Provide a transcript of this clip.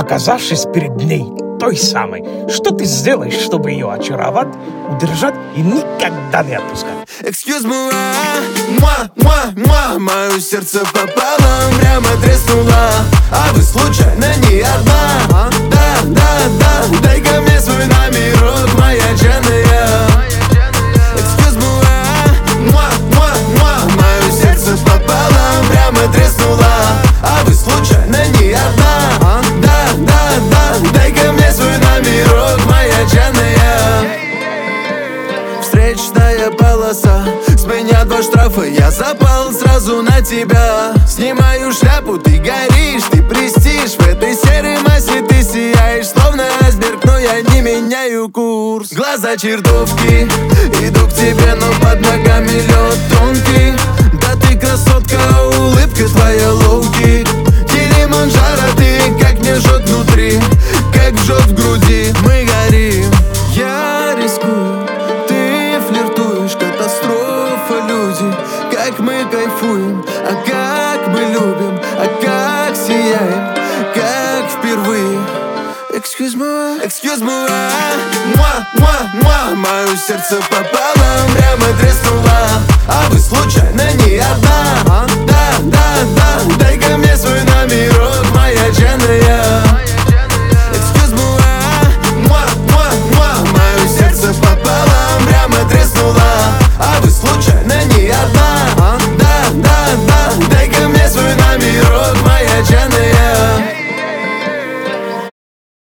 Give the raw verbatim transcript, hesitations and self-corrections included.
оказавшись перед ней, той самой, что ты сделаешь, чтобы ее очаровать, удержать и никогда не отпускать? Excuse me, муа, муа, муа, мое сердце пополам прямо треснуло. А вы случайно не одна? Да, да, да, дай-ка мне свой номерок, моя черная. Excuse me, муа, муа, муа, мое сердце пополам прямо треснуло. А вы случайно не одна? Да, да, да, дай-ка мне свой номерок, моя черная. Встречная полоса, с меня два штрафа, я запал сразу на тебя. Снимаю шляпу, ты горишь, ты престиж. В этой серой массе ты сияешь, словно айсберг, но я не меняю курс. Глаза чертовки, иду к тебе, но под ногами лед тонкий. Да ты красотка, улыбка твоя лоу-кик. Килиманджаро, ты как мне жжет внутри, как жжет в груди, мы горим. Я рискую, ты флиртуешь, катастрофа, люди. Как мы кайфуем, а как мы любим, а как сияем, как впервые. Excuse me, excuse me, муа, муа, муа, мое сердце попало